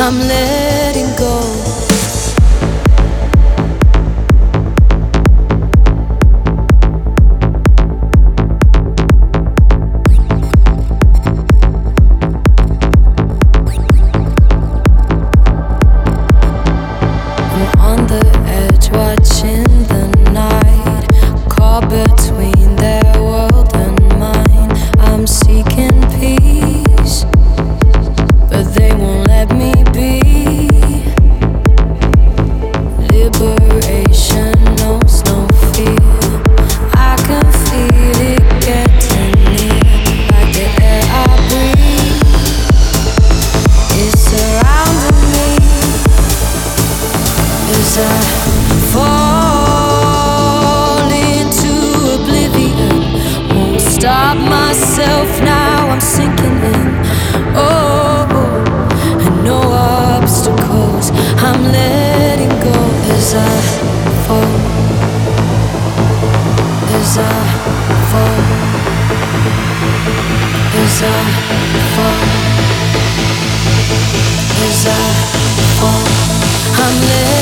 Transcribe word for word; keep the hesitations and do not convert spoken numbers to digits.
I'm letting go. On the edge, watching the night, caught between their world and mine. I'm seeking peace, but they won't let me be. Liberation knows no fear. I can feel it getting near, like the air I breathe is surrounding me. As I fall into oblivion, won't stop myself now, I'm sinking in. Oh, and no obstacles, I'm letting go. As I fall, as I fall, as I fall, as I fall, I'm letting go.